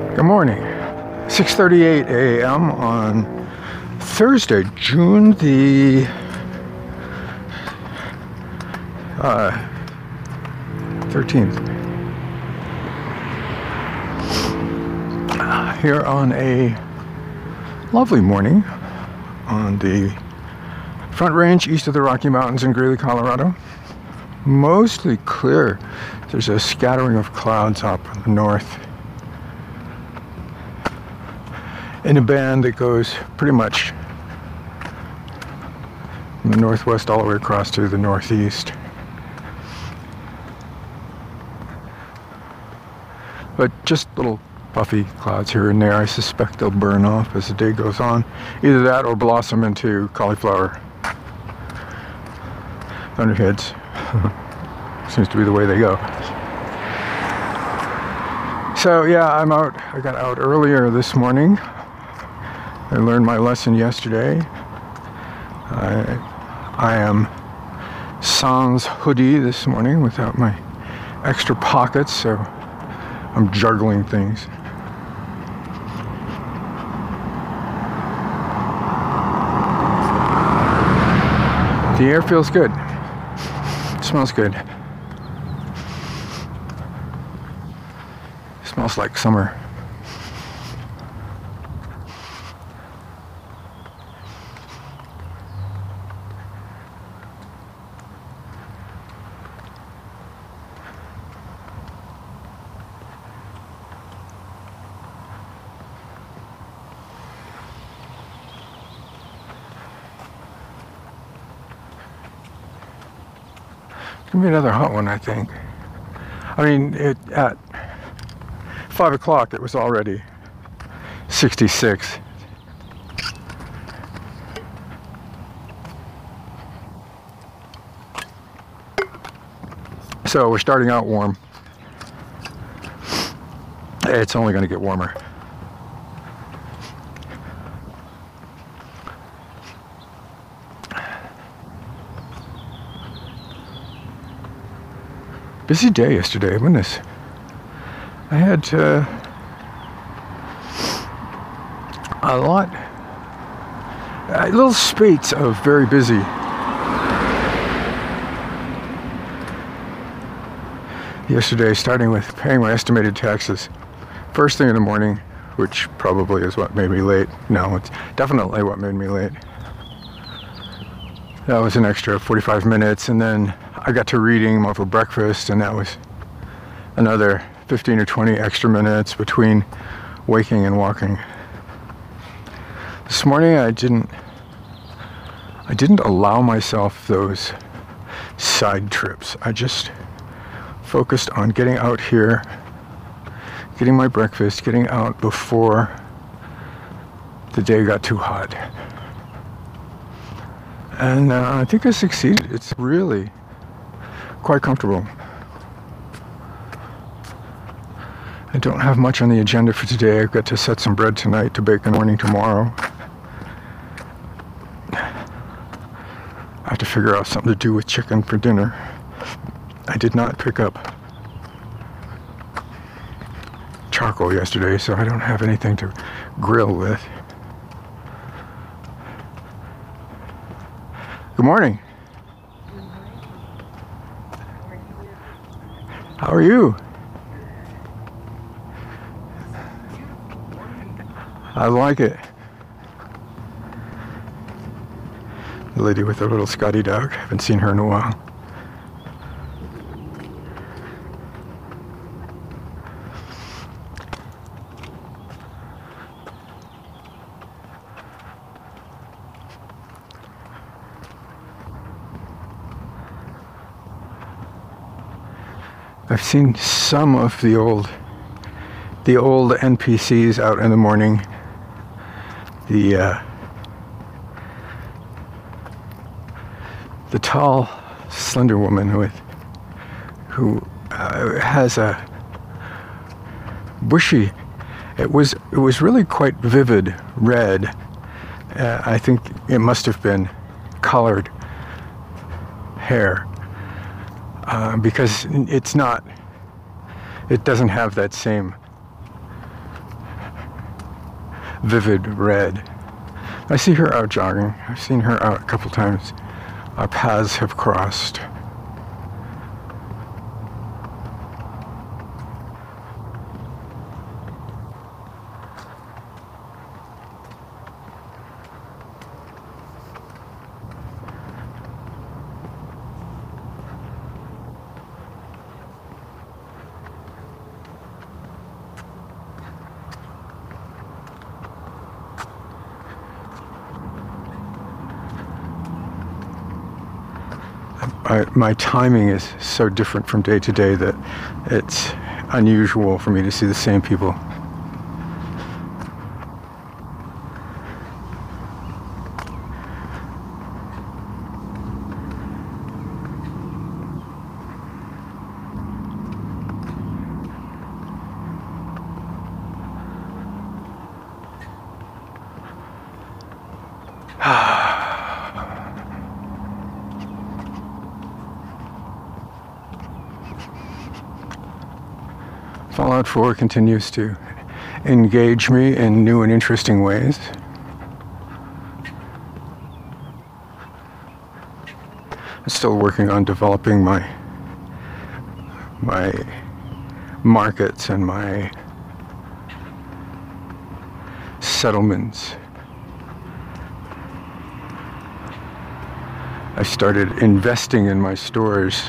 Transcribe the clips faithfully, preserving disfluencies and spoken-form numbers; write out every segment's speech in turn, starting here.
Good morning. six thirty-eight a m on Thursday, June the uh, thirteenth. Uh, here on a lovely morning on the Front Range east of the Rocky Mountains in Greeley, Colorado. Mostly clear. There's a scattering of clouds up in the north, in a band that goes pretty much from the northwest all the way across to the northeast. But just little puffy clouds here and there. I suspect they'll burn off as the day goes on. Either that or blossom into cauliflower thunderheads. Seems to be the way they go. So yeah, I'm out. I got out earlier this morning. I learned my lesson yesterday. I, I am sans hoodie this morning without my extra pockets, so I'm juggling things. The air feels good. It smells good. It smells like summer. It's gonna be another hot one, I think. I mean, it, at five o'clock it was already sixty-six. So we're starting out warm. It's only going to get warmer. Busy day yesterday, goodness. I had uh, a lot, uh, little spates of very busy. Yesterday, starting with paying my estimated taxes. First thing in the morning, which probably is what made me late. No, it's definitely what made me late. That was an extra forty-five minutes, and then I got to reading more for breakfast, and that was another fifteen or twenty extra minutes between waking and walking. This morning I didn't I didn't allow myself those side trips. I just focused on getting out here, getting my breakfast, getting out before the day got too hot. And uh, I think I succeeded. It's really quite comfortable. I don't have much on the agenda for today. I've got to set some bread tonight to bake in the morning tomorrow. I have to figure out something to do with chicken for dinner. I did not pick up charcoal yesterday, so I don't have anything to grill with. Good morning. How are you? I like it. The lady with the little Scotty dog. Haven't seen her in a while. I've seen some of the old the old N P Cs out in the morning. The uh, the tall, slender woman with who uh, has a bushy. It was it was really quite vivid red. Uh, I think it must have been colored hair. Uh, because it's not, it doesn't have that same vivid red. I see her out jogging. I've seen her out a couple times. Our paths have crossed. I, my timing is so different from day to day that it's unusual for me to see the same people. Fallout four continues to engage me in new and interesting ways. I'm still working on developing my my markets and my settlements. I started investing in my stores.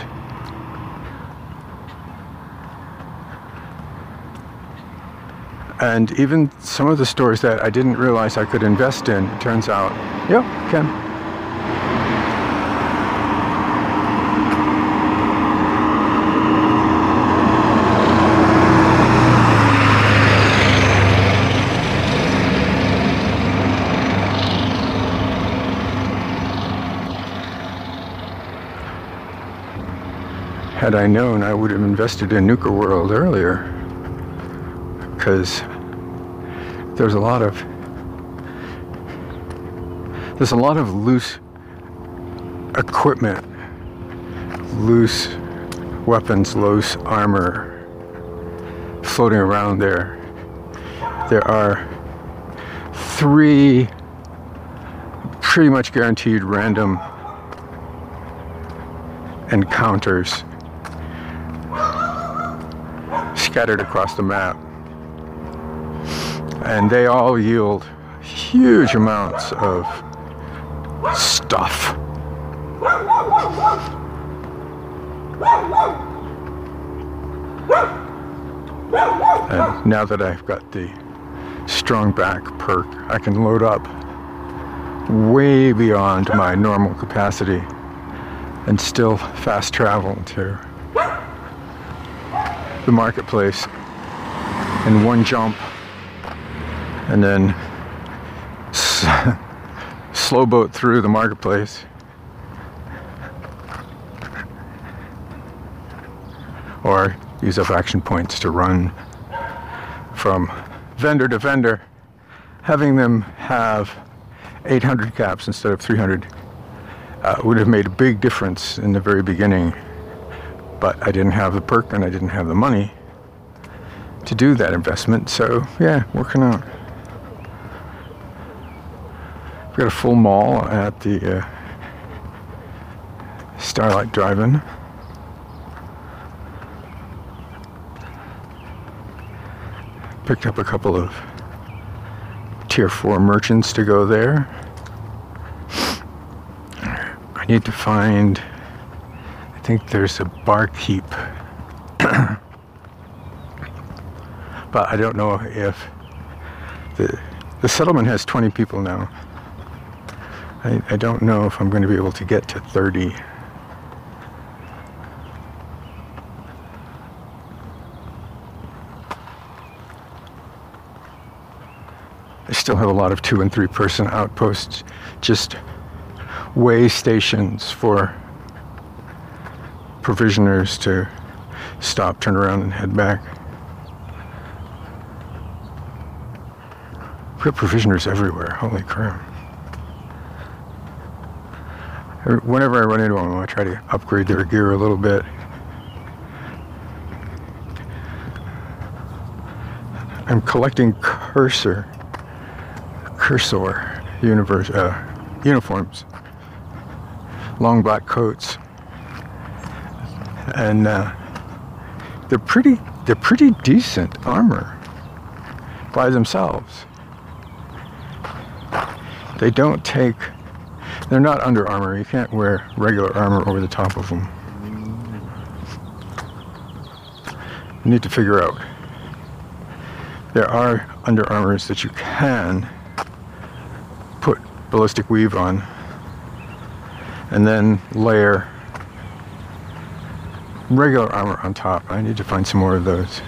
And even some of the stores that I didn't realize I could invest in, it turns out, yeah, can. Had I known, I would have invested in Nuka World earlier, because there's a lot of there's a lot of loose equipment, loose weapons, loose armor floating around there. There are three pretty much guaranteed random encounters scattered across the map. And they all yield huge amounts of stuff. And now that I've got the strong back perk, I can load up way beyond my normal capacity and still fast travel to the marketplace in one jump. And then s- slow boat through the marketplace, or use up action points to run from vendor to vendor. Having them have eight hundred caps instead of three hundred uh, would have made a big difference in the very beginning, but I didn't have the perk and I didn't have the money to do that investment, so yeah, working out. We've got a full mall at the uh, Starlight Drive-In. Picked up a couple of tier four merchants to go there. I need to find, I think there's a barkeep. But I don't know if the the settlement has twenty people now. I, I don't know if I'm going to be able to get to thirty. I still have a lot of two and three person outposts, just way stations for provisioners to stop, turn around, and head back. We've got provisioners everywhere, holy crap. Whenever I run into them, I try to upgrade their gear a little bit. I'm collecting Cursor precursor universe, uh, uniforms, long black coats, and uh, they're pretty they're pretty decent armor by themselves. They don't take, they're not Under Armour. You can't wear regular armor over the top of them. You need to figure out. There are Under Armours that you can put ballistic weave on and then layer regular armor on top. I need to find some more of those.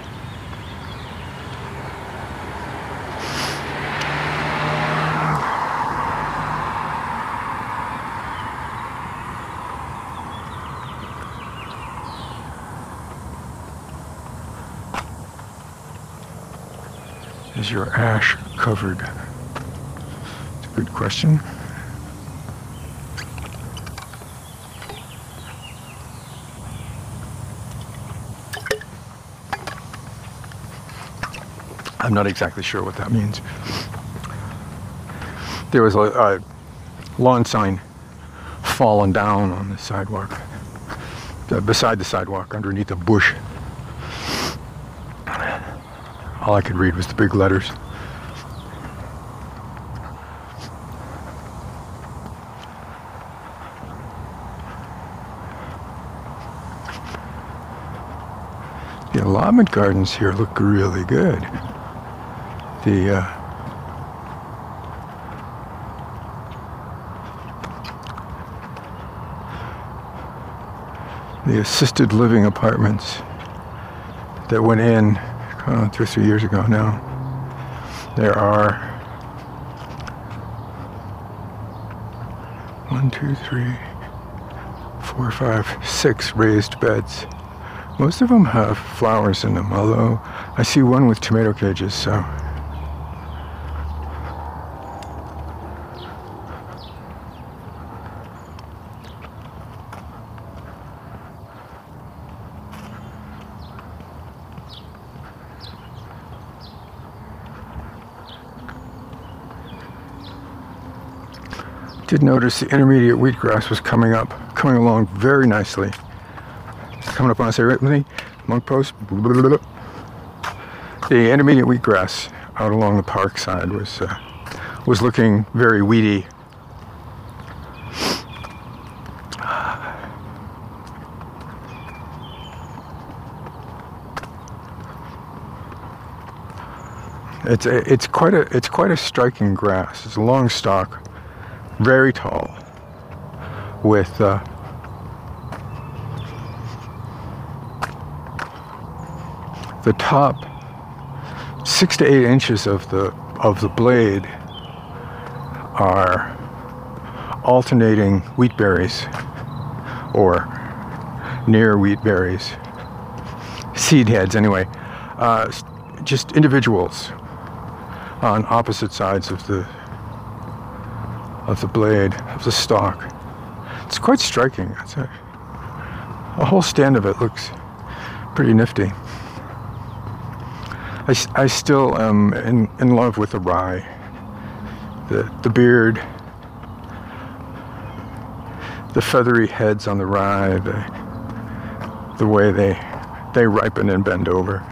Is your ash covered? It's a good question. I'm not exactly sure what that means. There was a, a lawn sign fallen down on the sidewalk, uh, beside the sidewalk, underneath a bush. All I could read was the big letters. The allotment gardens here look really good. The uh, the assisted living apartments that went in uh, two or three years ago now. There are one, two, three, four, five, six raised beds. Most of them have flowers in them, although I see one with tomato cages, so. Did notice the intermediate wheatgrass was coming up, coming along very nicely. Coming up on us, say right with me, monk post. Blah, blah, blah. The intermediate wheatgrass out along the park side was uh, was looking very weedy. It's a, it's quite a it's quite a striking grass. It's a long stalk. Very tall, with uh, the top six to eight inches of the of the blade are alternating wheat berries, or near wheat berries, seed heads anyway, uh, just individuals on opposite sides of the of the blade, of the stalk. It's quite striking. It's a, a whole stand of it looks pretty nifty. I, I still am in, in love with the rye. The, the beard, the feathery heads on the rye, the, the way they, they ripen and bend over.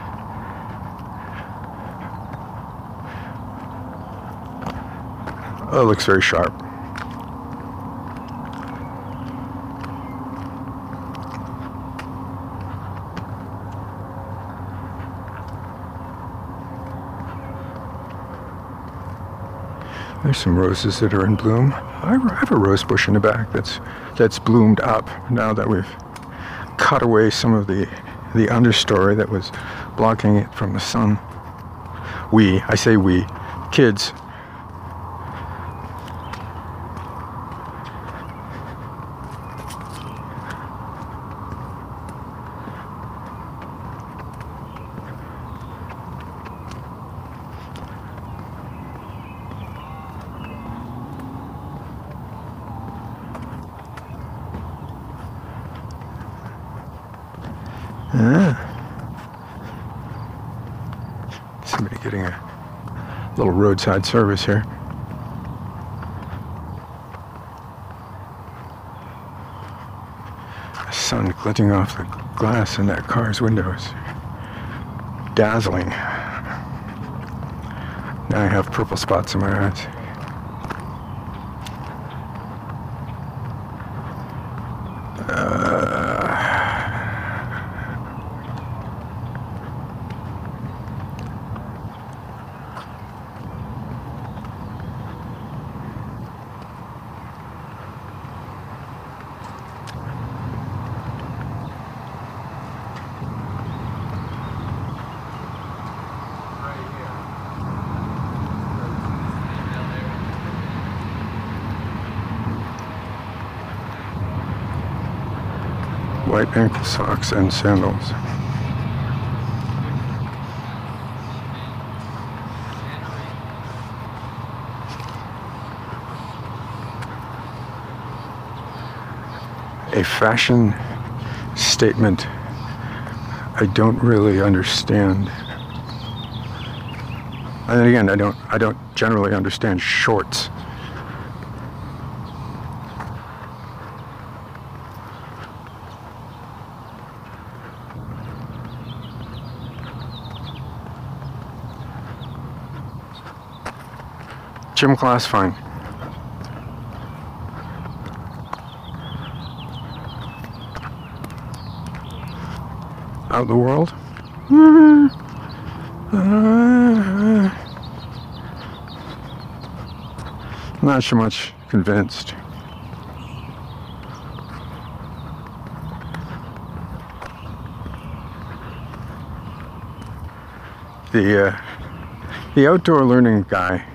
Oh, it looks very sharp. There's some roses that are in bloom. I have a rose bush in the back that's that's bloomed up now that we've cut away some of the the understory that was blocking it from the sun. We, I say we, kids. Ah. Somebody getting a little roadside service here. sun glinting off the glass in that car's windows. Dazzling. Now I have purple spots in my eyes. Uh, white ankle socks and sandals. A fashion statement I don't really understand. And then again, I don't I don't generally understand shorts. Gym class, fine. Out in the world? Not so much convinced. The uh, the outdoor learning guy.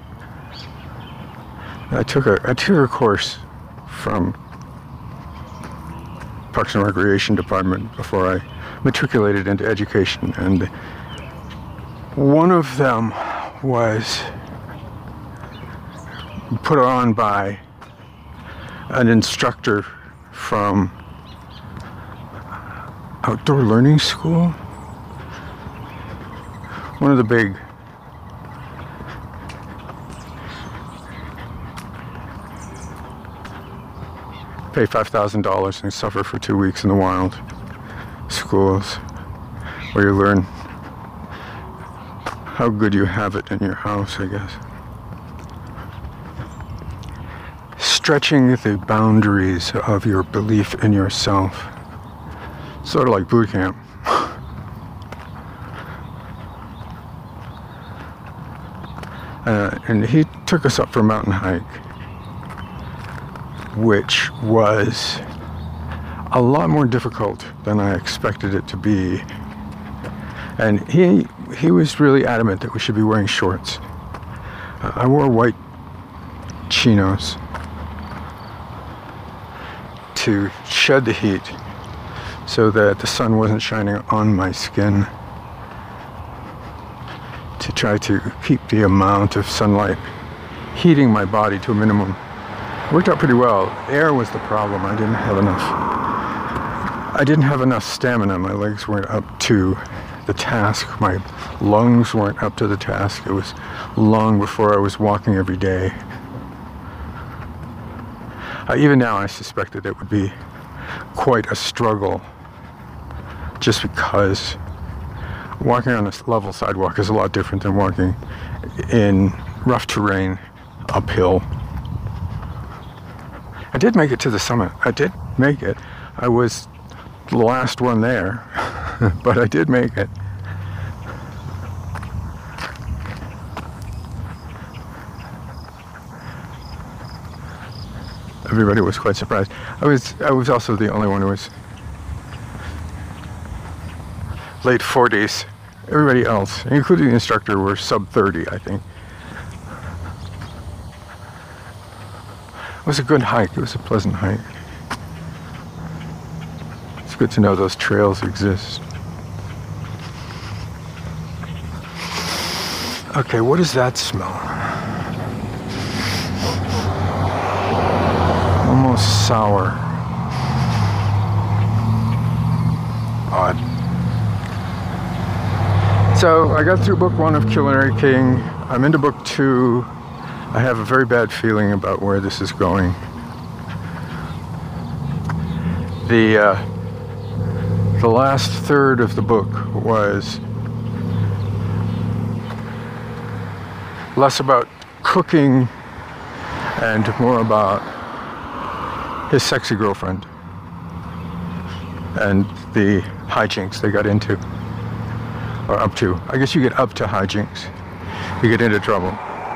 I took a I took a course from Parks and Recreation Department before I matriculated into education, and one of them was put on by an instructor from Outdoor Learning School, one of the big pay five thousand dollars and suffer for two weeks in the wild schools where you learn how good you have it in your house, I guess. Stretching the boundaries of your belief in yourself. Sort of like boot camp. Uh, and he took us up for a mountain hike, which was a lot more difficult than I expected it to be. And he he was really adamant that we should be wearing shorts. Uh, I wore white chinos to shed the heat so that the sun wasn't shining on my skin, to try to keep the amount of sunlight heating my body to a minimum. Worked out pretty well. Air was the problem. I didn't have enough. I didn't have enough stamina. My legs weren't up to the task. My lungs weren't up to the task. It was long before I was walking every day. Uh, even now, I suspect that it would be quite a struggle, just because walking on a level sidewalk is a lot different than walking in rough terrain, uphill. I did make it to the summit. I did make it. I was the last one there, but I did make it. Everybody was quite surprised. I was I was also the only one who was late forties. Everybody else, including the instructor, were sub thirty, I think. It was a good hike. It was a pleasant hike. It's good to know those trails exist. Okay, what does that smell? Almost sour. Odd. So I got through book one of Culinary King. I'm into book two. I have a very bad feeling about where this is going. the uh, the last third of the book was less about cooking and more about his sexy girlfriend and the hijinks they got into, or up to. I guess you get up to hijinks, you get into trouble.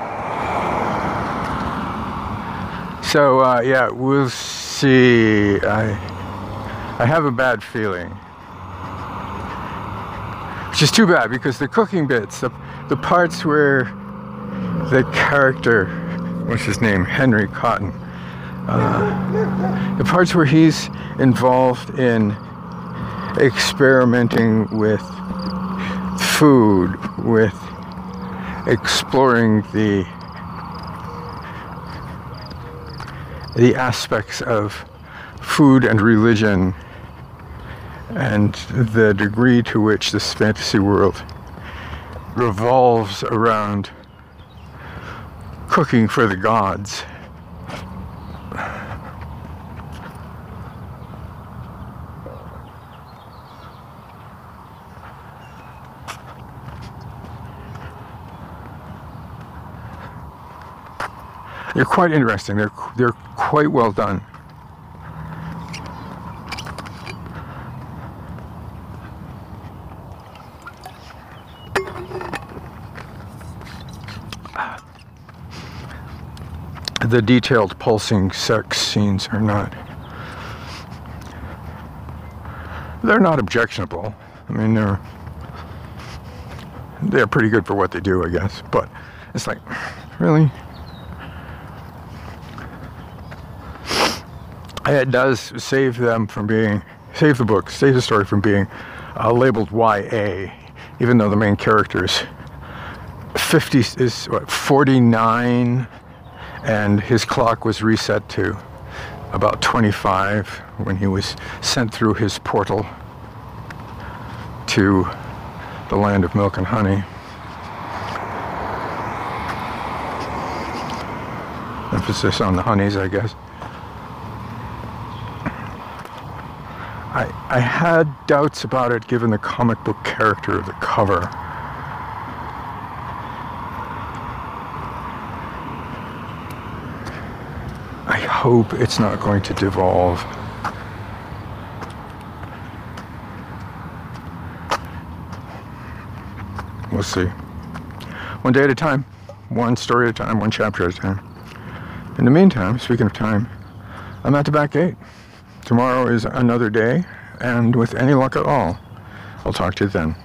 So uh, yeah, we'll see. I I have a bad feeling, which is too bad because the cooking bits, the the parts where the character, what's his name, Henry Cotton, uh, the parts where he's involved in experimenting with food, with exploring the the aspects of food and religion and the degree to which this fantasy world revolves around cooking for the gods. They're quite interesting. They're they're quite well done. The detailed pulsing sex scenes are not, they're not objectionable. I mean, they're they're pretty good for what they do, I guess. But it's like, really? It does save them from being, save the book, save the story from being uh, labeled Y A, even though the main character is fifty, is what, forty-nine, and his clock was reset to about twenty-five when he was sent through his portal to the land of milk and honey. Emphasis on the honeys, I guess. I, I had doubts about it given the comic book character of the cover. I hope it's not going to devolve. We'll see. One day at a time, one story at a time, one chapter at a time. In the meantime, speaking of time, I'm at the back gate. Tomorrow is another day, and with any luck at all, I'll talk to you then.